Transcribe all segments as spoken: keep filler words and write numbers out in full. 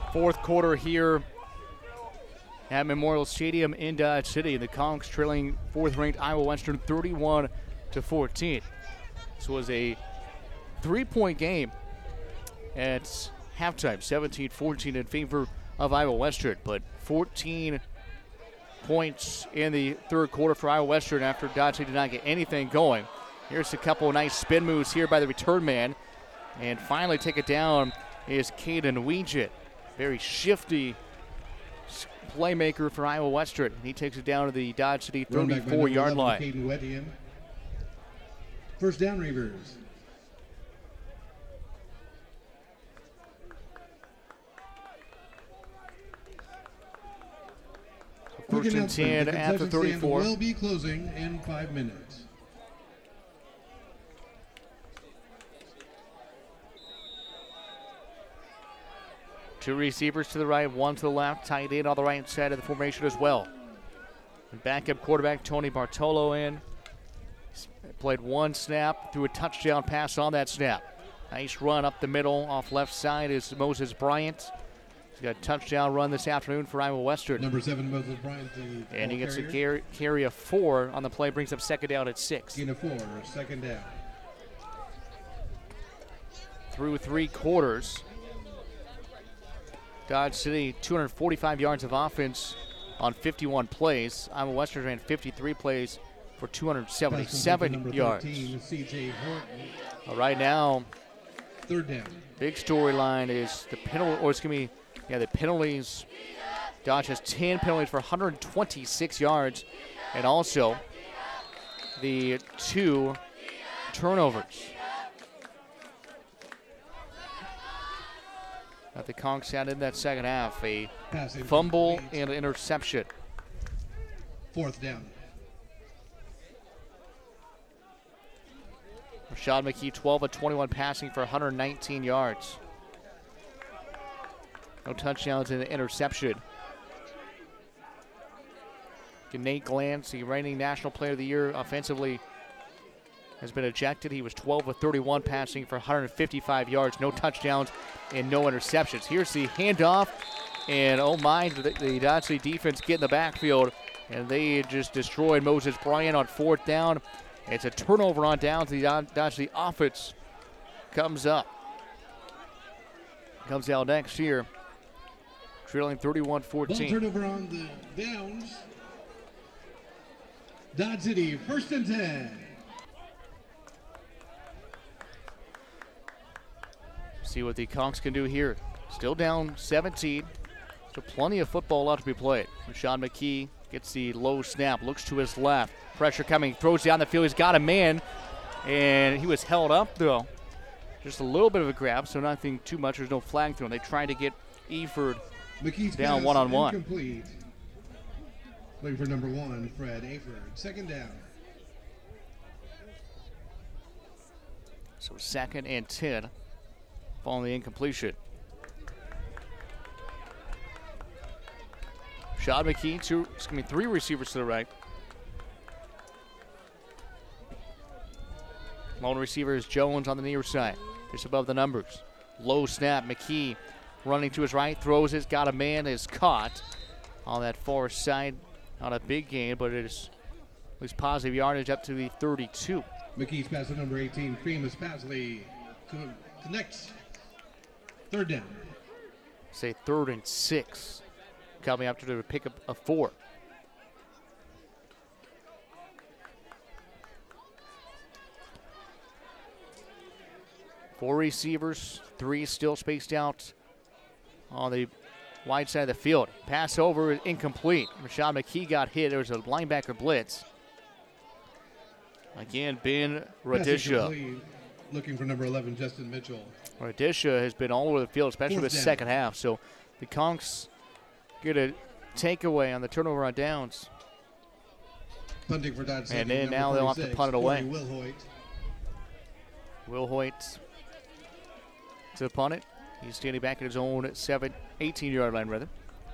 Fourth quarter here at Memorial Stadium in Dodge City. The Conks trailing fourth-ranked Iowa Western thirty-one to fourteen. This was a three-point game at halftime, seventeen fourteen in favor of Iowa Western, but fourteen points in the third quarter for Iowa Western after Dodge City did not get anything going. Here's a couple of nice spin moves here by the return man, and finally take it down is Caden Weegett. Very shifty playmaker for Iowa Western. He takes it down to the Dodge City thirty-four-yard line. Caden Weegett. First down, Reavers. First and ten at the thirty-four. Will be closing in five minutes. Two receivers to the right, one to the left, tight end on the right side of the formation as well. And backup quarterback Tony Bartolo in. Played one snap, threw a touchdown pass on that snap. Nice run up the middle off left side is Moses Bryant. He's got a touchdown run this afternoon for Iowa Western. Number seven, Moses Bryant. The and he gets carrier. a carry, carry of four on the play, brings up second down at six. Gain of four, second down. Through three quarters, Dodge City, two hundred forty-five yards of offense on fifty-one plays. Iowa Western ran fifty-three plays for two hundred seventy-seven yards. thirteen, C J Horton. All right, now, Third down. big storyline is the penalty, or excuse me, yeah, the penalties. Dodge has ten penalties for one hundred twenty-six yards, and also the two turnovers that the Conks had in that second half. A Passing fumble complete. and an interception. Fourth down. Rashad McKee, twelve of twenty-one passing for one hundred nineteen yards. No touchdowns and an interception. Nate Glantz, the reigning National Player of the Year offensively, has been ejected. He was twelve of thirty-one passing for one hundred fifty-five yards, no touchdowns and no interceptions. Here's the handoff, and oh my, the, the Dodge City defense get in the backfield, and they just destroyed Moses Bryant on fourth down. It's a turnover on downs. The Dodge City offense comes up. Comes out next year, trailing thirty-one Ball fourteen. turnover on the downs. Dodge City, first and ten. See what the Conks can do here. Still down seventeen. So plenty of football left to be played. Rashad McKee gets the low snap, looks to his left. Pressure coming, throws down the field. He's got a man, and he was held up, though. Just a little bit of a grab, so nothing too much. There's no flag thrown. They tried to get Eford McKee's down pass one-on-one. incomplete. Looking for number one, Fred Aford. Second down. So second and ten following the incompletion. Rashad McKee, two, excuse me, three receivers to the right. Lone receiver is Jones on the near side, just above the numbers. Low snap, McKee running to his right, throws it, got a man, is caught on that far side. Not a big gain, but it is at least positive yardage up to the thirty-two. McKee's pass to number eighteen, Primus Pasley, connects. Third down. Say third and six, coming up to the pick up a four. Four receivers, three still spaced out on the wide side of the field. Pass over, incomplete. Rashad McKee got hit. There was a linebacker blitz. Again, Ben Radisha. Looking for number eleven, Justin Mitchell. Radisha has been all over the field, especially Fourth the down. second half. So the Conks get a takeaway on the turnover on downs. Punting for Dodge City. And then number now they'll have to forty-six, punt it away. Corey Will Hoyt. Will Hoyt to punt it. He's standing back at his own seven, eighteen-yard line, rather.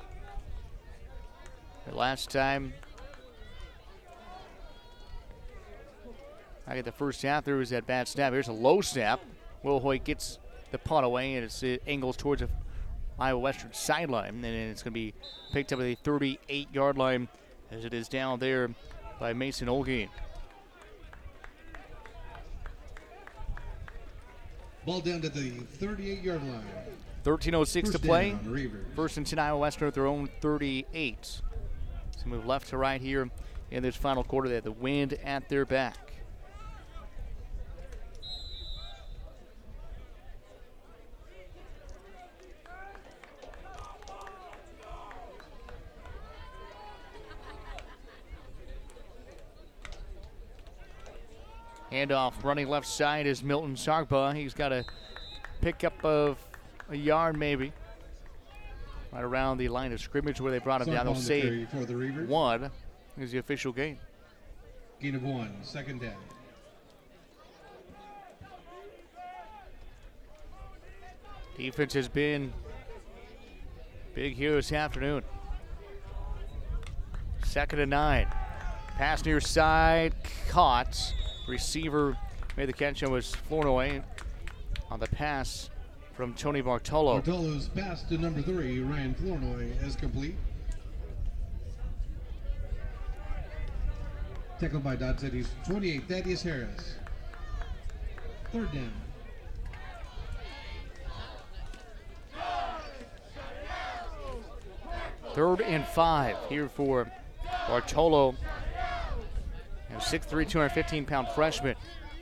The last time I get the first half, there was that bad snap. Here's a low snap. Will Hoyt gets the punt away, and it's, it angles towards a Iowa Western sideline, and it's going to be picked up at the thirty-eight-yard line as it is down there by Mason Olgate. Ball down to the thirty-eight-yard line. thirteen oh six to First play. down, Reavers. First and ten, Iowa Western at their own thirty-eight. So move left to right here in this final quarter. They have the wind at their back. Handoff running left side is Milton Sargba. He's got a pickup of a yard maybe. Right around the line of scrimmage where they brought him down. They'll say for the Reavers. one is the official gain. Gain of one, second down. Defense has been big here this afternoon. Second and nine. Pass near side, caught. Receiver made the catch and was Flournoy on the pass from Tony Bartolo. Bartolo's pass to number three, Ryan Flournoy, is complete. Tackled by Dodge City's twenty-eight, Thaddeus Harris. Third down. Third and five here for Bartolo. six three, two hundred fifteen pound freshman.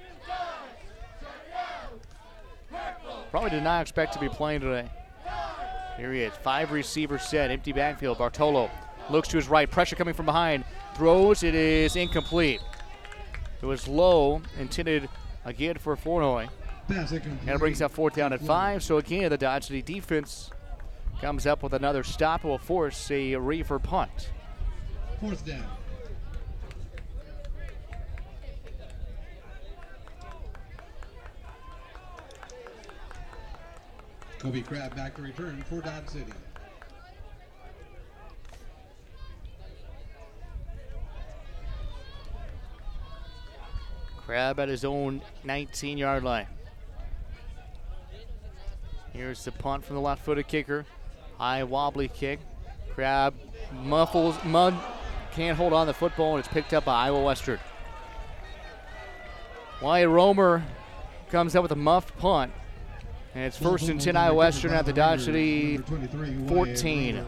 Probably did not expect to be playing today. Here he is, five receiver set, empty backfield. Bartolo looks to his right, pressure coming from behind, throws, it is incomplete. It was low, intended again for Flournoy. Pass incomplete. And it brings up fourth down at five. So again, the Dodge City defense comes up with another stop and will force a Reaver punt. Fourth down. Kobe Crabb back to return for Dodge City. Crabb at his own nineteen-yard line. Here's the punt from the left-footed kicker. High wobbly kick. Crabb muffles, mud, can't hold on the football, and it's picked up by Iowa Western. Wyatt Romer comes up with a muffed punt. And it's first and ten, Iowa Western at the Dodge City fourteen.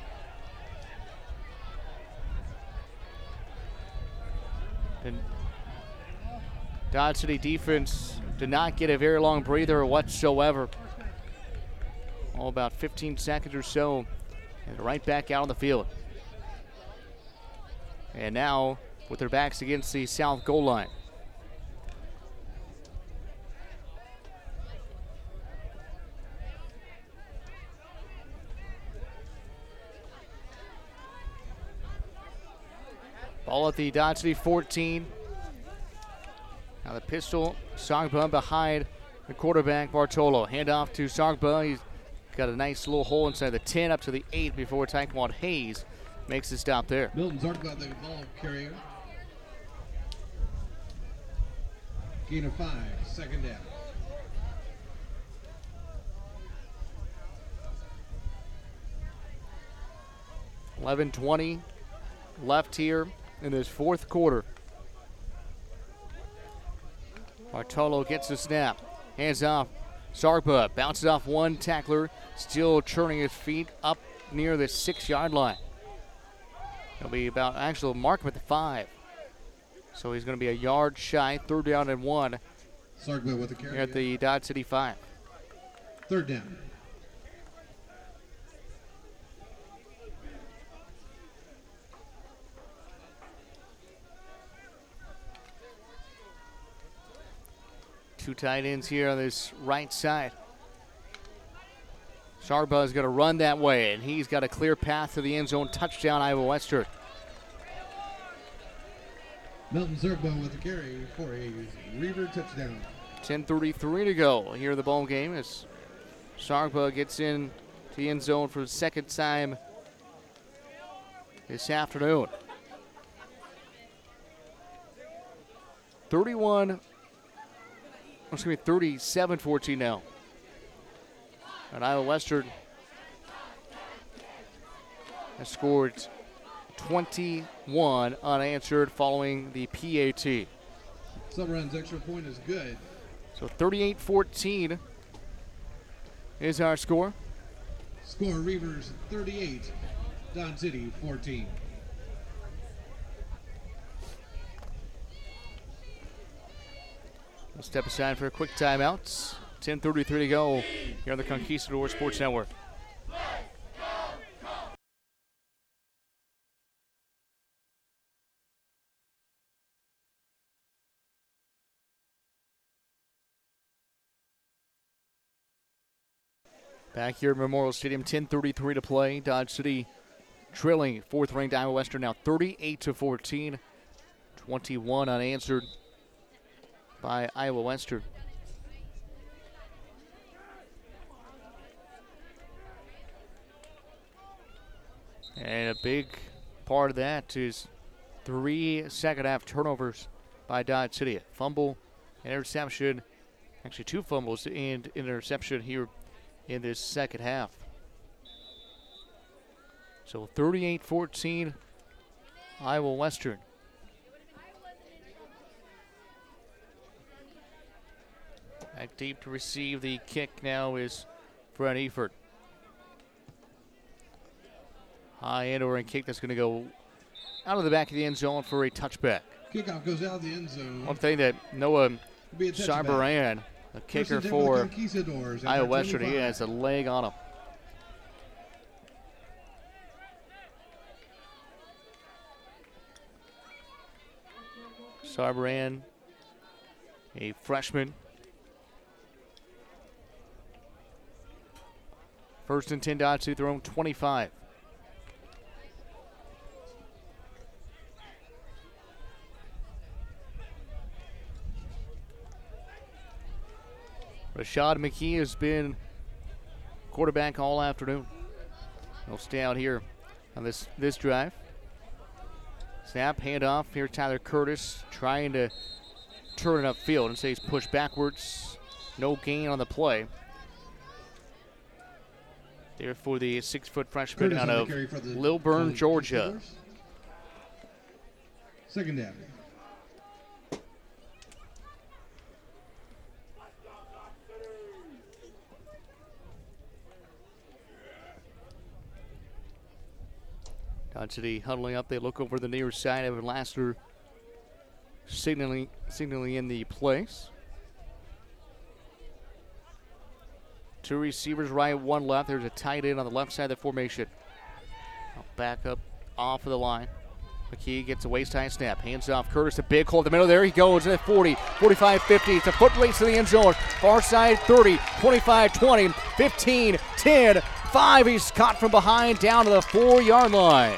And Dodge City defense did not get a very long breather whatsoever. All about fifteen seconds or so, and right back out on the field. And now with their backs against the south goal line. Ball at the Dodge City fourteen. Now the pistol, Sargba behind the quarterback, Bartolo. Handoff to Sargba. He's got a nice little hole inside the ten up to the eight before Taekwon Hayes makes the stop there. Milton Sargba, the ball carrier. Gain of five, second down. eleven twenty left here in this fourth quarter. Bartolo gets the snap. Hands off. Sargba bounces off one tackler, still churning his feet up near the six-yard line. He'll be about, actually, mark him at the five. So he's going to be a yard shy, third down and one. Sargba with the carry. Here at the Dodge City five. Third down. Two tight ends here on this right side. Sargba is going to run that way, and he's got a clear path to the end zone. Touchdown, Iowa Western. Milton Sargba with the carry for a Reaver touchdown. ten thirty-three to go here in the ball game as Sargba gets in to the end zone for the second time this afternoon. thirty-one, excuse me, thirty-seven fourteen now. And Iowa Western has scored twenty-one unanswered following the P A T. Sub-Run's extra point is good. So thirty-eight fourteen is our score. Score Reavers thirty-eight, Dodge City fourteen. We'll step aside for a quick timeout. ten thirty-three to go here on the Conquistador Sports Network. Back here at Memorial Stadium, ten thirty-three to play. Dodge City trailing fourth-ranked Iowa Western now thirty-eight to fourteen. twenty-one unanswered by Iowa Western. And a big part of that is three second-half turnovers by Dodge City. A fumble, interception, actually two fumbles and interception here in this second half. So thirty-eight fourteen, Iowa Western. Back deep to receive the kick now is Fred Eford. High end over and kick that's going to go out of the back of the end zone for a touchback. Kickoff goes out of the end zone. One thing that Noah Sarbaran, the kicker for Iowa Western, he has a leg on him. Sarbaran, a freshman. First and ten, Dodge to their own twenty-five. Rashad McKee has been quarterback all afternoon. He'll stay out here on this, this drive. Snap, handoff. Here Tyler Curtis trying to turn it upfield and say he's pushed backwards. No gain on the play. There for the six-foot freshman Curtis out on the of carry for the Lilburn, Dodge Georgia. Steelers. Second down. Dodge City huddling up. They look over the near side. Evan Lassiter signaling, signaling in the place. Two receivers right, one left. There's a tight end on the left side of the formation. I'll back up off of the line. McKee gets a waist-high snap. Hands off Curtis. A big hole in the middle. There he goes at forty, forty-five, fifty. It's a foot race to the end zone. Far side thirty, twenty-five, twenty, fifteen, ten, five. He's caught from behind down to the four-yard line.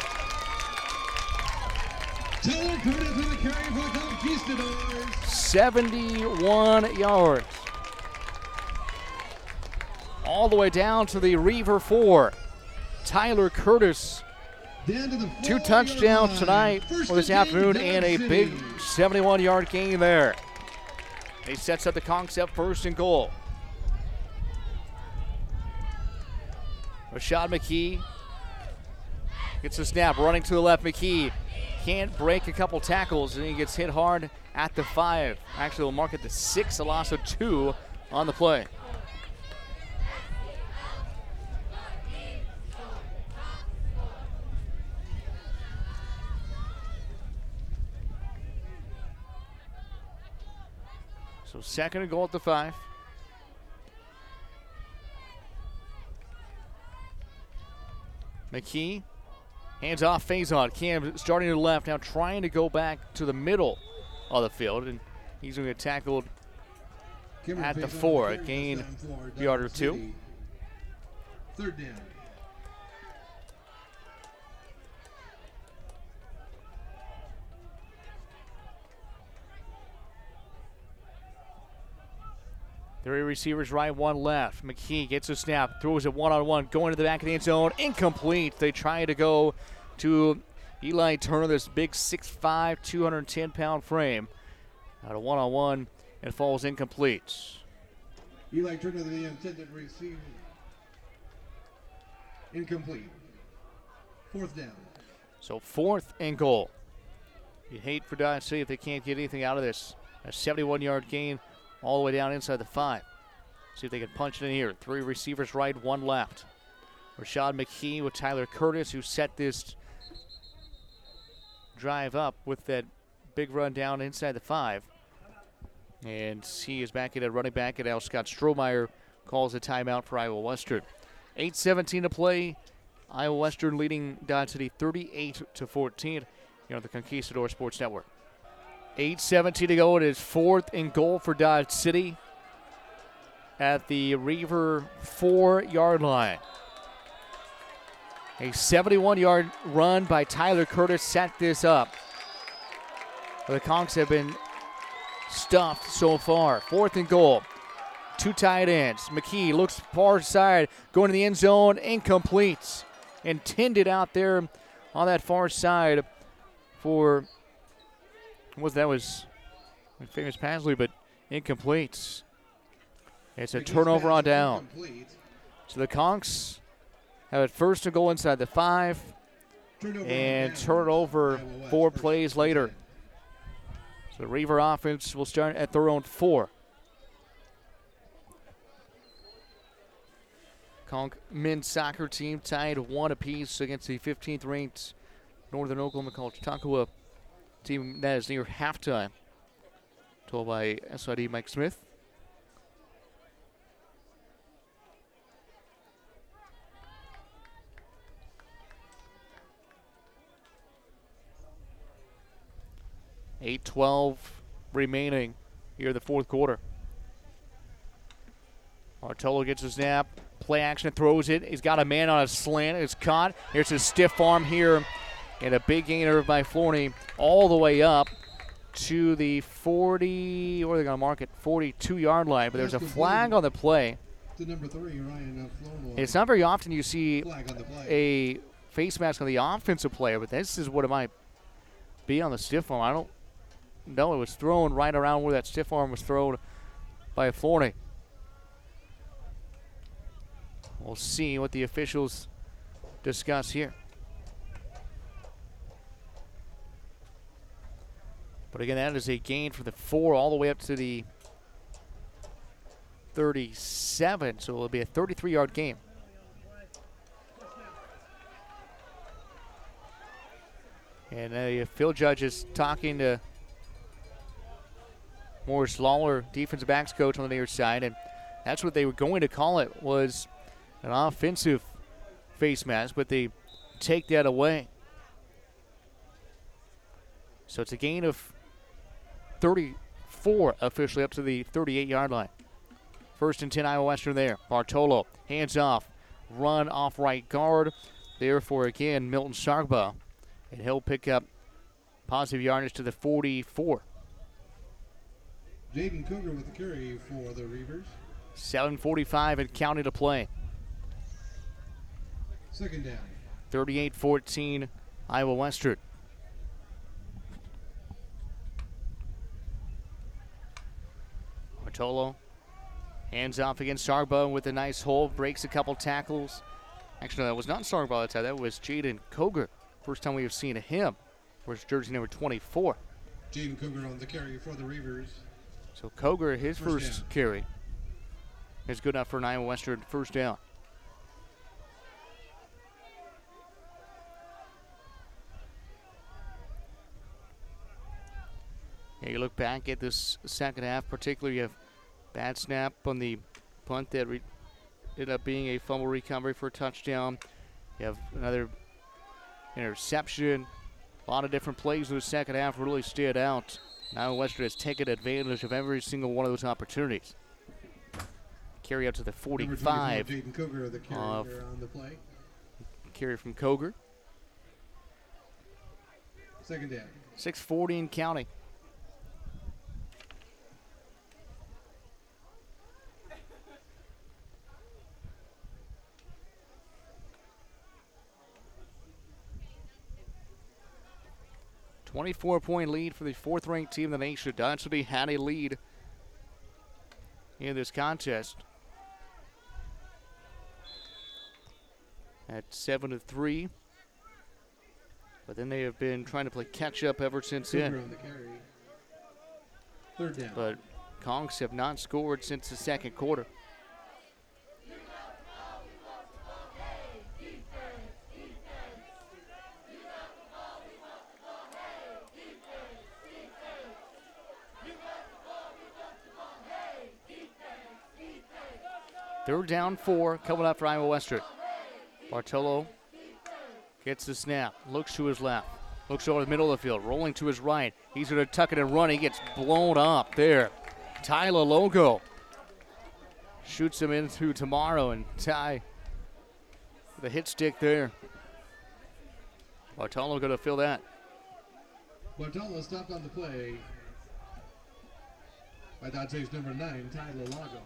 Tyler Curtis with the carry for the Conquistadors. seventy-one yards. All the way down to the Reaver four. Tyler Curtis. Two touchdowns tonight or this afternoon and a big seventy-one-yard gain there. He sets up the Conks up first and goal. Rashad McKee gets the snap, running to the left. McKee can't break a couple tackles, and he gets hit hard at the five. Actually, we'll mark it the six, a loss of two on the play. So second and goal at the five. McKee, hands off, Faison. Cam starting to the left, now trying to go back to the middle of the field, and he's going to get tackled at the four. A gain yard or two. Third down. Three receivers right, one left. McKee gets a snap, throws it one-on-one, going to the back of the end zone. Incomplete. They try to go to Eli Turner, this big six five, two hundred ten pound frame. Out of one-on-one, and falls incomplete. Eli Turner, the intended receiver. Incomplete. Fourth down. So fourth and goal. You'd hate for Dodge City if they can't get anything out of this. A seventy-one-yard gain all the way down inside the five. See if they can punch it in here. Three receivers right, one left. Rashad McKee with Tyler Curtis, who set this drive up with that big run down inside the five. And he is back in at running back, and now Scott Strohmeyer calls a timeout for Iowa Western. eight seventeen to play. Iowa Western leading Dodge City thirty-eight to fourteen here on the Conquistador Sports Network. eight seventeen to go. It is fourth and goal for Dodge City at the Reaver four-yard line. A seventy-one-yard run by Tyler Curtis set this up. The Conks have been stuffed so far. Fourth and goal. Two tight ends. McKee looks far side, going to the end zone, incomplete. Intended out there on that far side for, was that was famous Pasley, but incomplete. It's a turnover on down. So the Conks have it first and goal inside the five, and turn it over four plays later. So the Reaver offense will start at their own four. Conk men's soccer team tied one apiece against the fifteenth ranked Northern Oklahoma College Chautauqua team. That is near halftime. Told by S I D Mike Smith. eight twelve remaining here in the fourth quarter. Bartolo gets a snap. Play action, throws it. He's got a man on a slant. It's caught. Here's a stiff arm here. And a big gainer by Florney all the way up to the forty, or they're going to mark it, forty-two-yard line. But there's a flag on the play. To number three, Ryan Flournoy. It's not very often you see a face mask on the offensive player, but this is what it might be on the stiff arm. I don't know. It was thrown right around where that stiff arm was thrown by Florney. We'll see what the officials discuss here. But again, that is a gain for the four all the way up to the thirty-seven. So it'll be a thirty-three-yard game. And uh, Phil Judge is talking to Morris Lawler, defensive backs coach on the near side, and that's what they were going to call it, was an offensive face mask, but they take that away. So it's a gain of thirty-four officially up to the thirty-eight-yard line. First and ten, Iowa Western there. Bartolo, hands off, run off right guard. Therefore, again, Milton Sargba, and he'll pick up positive yardage to the forty-four. Jaden Cougar with the carry for the Reavers. seven forty-five and counting to play. Second down. thirty-eight fourteen, Iowa Western. Bartolo, hands off against Sargba with a nice hole, breaks a couple tackles. Actually, no, that was not Sargba that time. That was Jaden Cougar. First time we have seen him. Where's jersey number twenty-four? Jaden Cougar on the carry for the Reavers. So Cougar, his First first down. carry is good enough for an Iowa Western first down. Yeah, you look back at this second half, particularly you have bad snap on the punt that re- ended up being a fumble recovery for a touchdown. You have another interception. A lot of different plays in the second half really stood out. Iowa Western has taken advantage of every single one of those opportunities. Carry out to the forty-five. Jaden Cougar, the carry of on the play. Carry from Cougar. Second down. six forty in counting. twenty-four point lead for the fourth-ranked team in the nation. Dodge City had a lead in this contest at seven to three. But then they have been trying to play catch-up ever since Cooper then. on the carry. Third down. But Conks have not scored since the second quarter. Third down, four, coming up for Iowa Western. Bartolo gets the snap, looks to his left, looks over the middle of the field, rolling to his right. He's going to tuck it and run. He gets blown up there. Tyler Logo shoots him in through tomorrow, and Ty, the hit stick there. Bartolo going to fill that. Bartolo stopped on the play by Dodge City's number nine, Tyler Lago.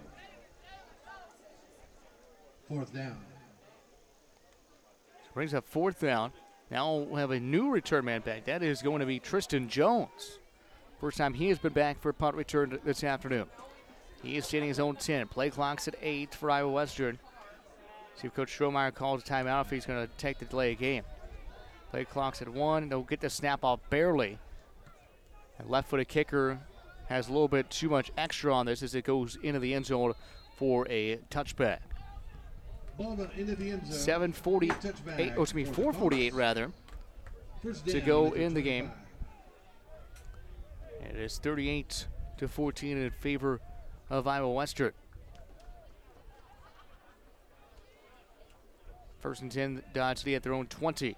Fourth down. Brings up fourth down. Now we'll have a new return man back. That is going to be Tristan Jones. First time he has been back for a punt return this afternoon. He is standing his own ten. Play clock's at eight for Iowa Western. See if Coach Strohmeyer calls a timeout, if he's going to take the delay of game. Play clock's at one. They'll get the snap off barely. And left-footed kicker has a little bit too much extra on this as it goes into the end zone for a touchback. Ball into the end zone. seven forty-eight, oh, excuse me, four forty-eight rather, to go in the game. And it is thirty-eight to fourteen in favor of Iowa Western. First and ten, Dodge City at their own twenty.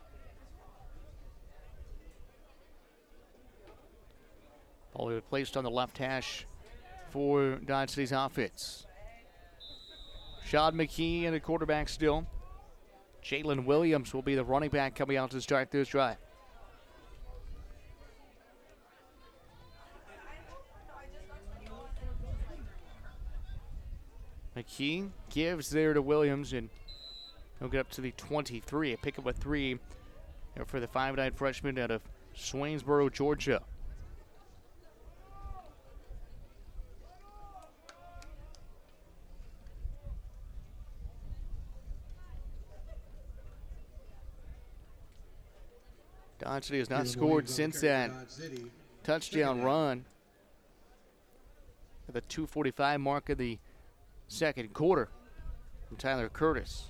Ball will be placed on the left hash for Dodge City's offense. Sean McKee and the quarterback still. Jalen Williams will be the running back coming out to start this drive. McKee gives there to Williams, and he'll get up to the twenty-three. A pickup with three for the five nine freshman out of Swainsboro, Georgia. Dodge City has not scored since that touchdown run at the two forty-five mark of the second quarter from Tyler Curtis.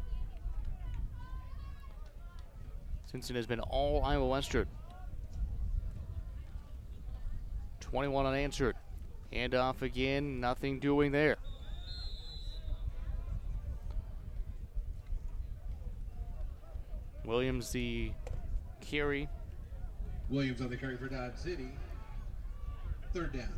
Since it has been all Iowa Western. twenty-one unanswered. Handoff again, nothing doing there. Williams the carry. Williams on the carry for Dodge City. Third down.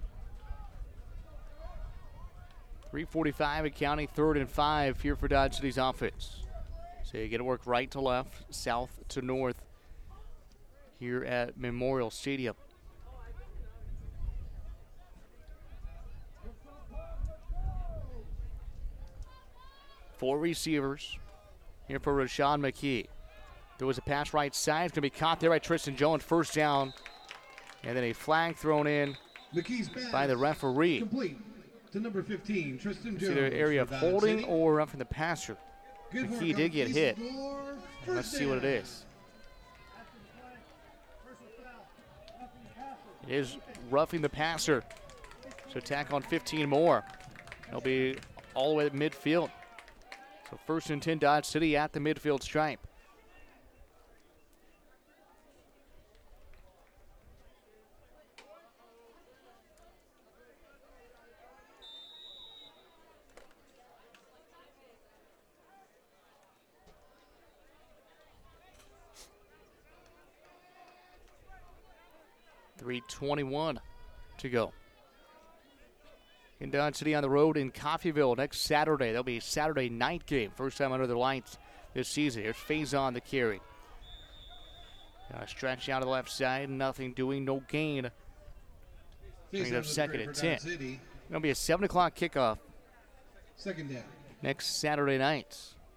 three forty-five and counting, third and five here for Dodge City's offense. So you get to work right to left, south to north here at Memorial Stadium. Four receivers here for Rashawn McKee. There was a pass right side. It's going to be caught there by Tristan Jones. First down. And then a flag thrown in McKee's pass by the referee. Complete to number fifteen, Tristan Jones. It's either area of holding or roughing the passer. Good McKee did get hit. Let's see what it is. It is roughing the passer. So tack on fifteen more. They'll be all the way at midfield. So first and ten, Dodge City at the midfield stripe. three twenty-one to go. In Dodge City on the road in Coffeyville next Saturday. That'll be a Saturday night game. First time under the lights this season. Here's Faison the carry. Uh, stretch out to the left side. Nothing doing. No gain. Bring it up second and ten. It'll be a seven o'clock kickoff. Second down. Next Saturday night.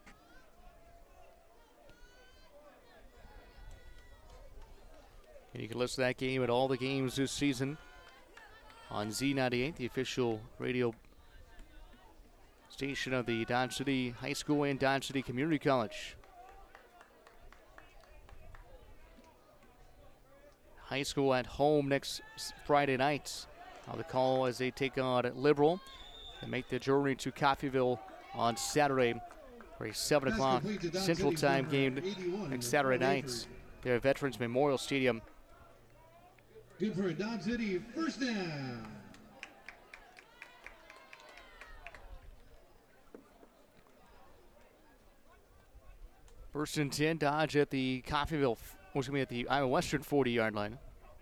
And you can listen to that game at all the games this season on Z ninety-eight, the official radio station of the Dodge City High School and Dodge City Community College. High School at home next Friday night. I'll the call as they take on Liberal and make the journey to Coffeyville on Saturday for a seven o'clock Central Time game next Saturday night there at Veterans Memorial Stadium. Good for a Dodge City first down. First and ten, Dodge at the Coffeyville, what's going to be at the Iowa Western forty-yard line.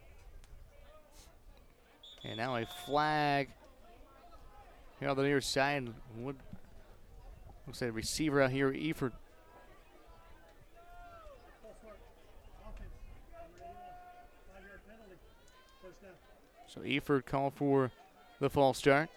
And now a flag here on the near side. What looks like a receiver out here, Eford. So Eford called for the false start.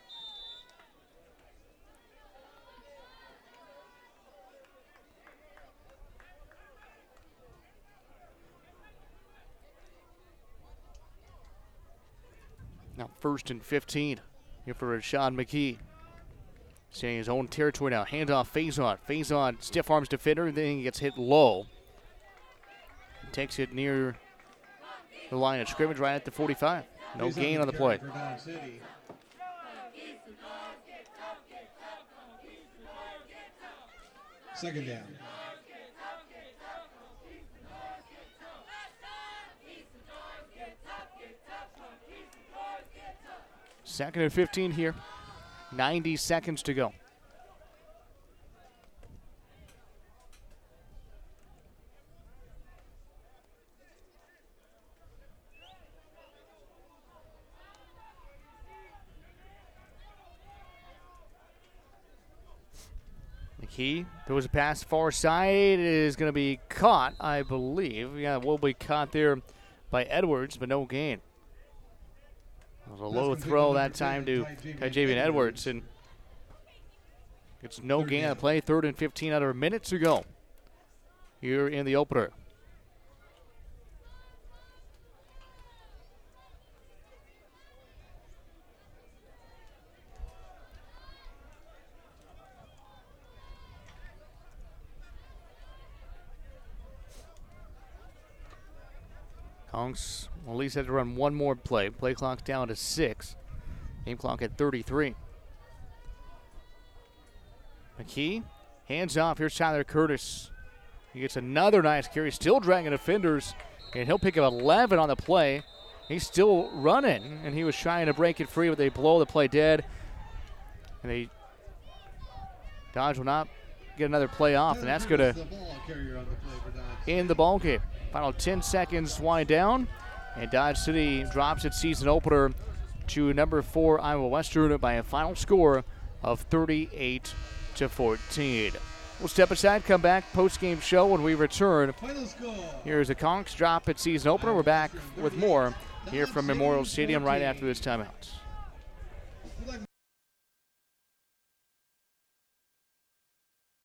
Now first and fifteen here for Rashad McKee. Staying in his own territory now. Handoff, Faison. Faison, stiff arms defender, then he gets hit low. Takes it near the line of scrimmage right at the forty-five. No He's gain on on the play. for Dodge City. Second down. Second and fifteen here. ninety seconds to go. McKee, there was a pass far side. It is going to be caught, I believe. Yeah, it will be caught there by Edwards, but no gain. It was a low throw that time to Javian Edwards, and it's no gain on the play. Third and fifteen, under a minute to go here in the opener. Conks will at least have to run one more play. Play clock down to six. Game clock at thirty-three. McKee, hands off. Here's Tyler Curtis. He gets another nice carry. Still dragging defenders, and he'll pick up eleven on the play. He's still running, and he was trying to break it free, but they blow the play dead. And they Dodge will not get another play off, and that's going to end the ball game. Final ten seconds wind down, and Dodge City drops its season opener to number four Iowa Western by a final score of thirty-eight to fourteen. We'll step aside, come back, post-game show when we return. Here's a Conks drop at season opener. We're back with more here from Memorial Stadium right after this timeout.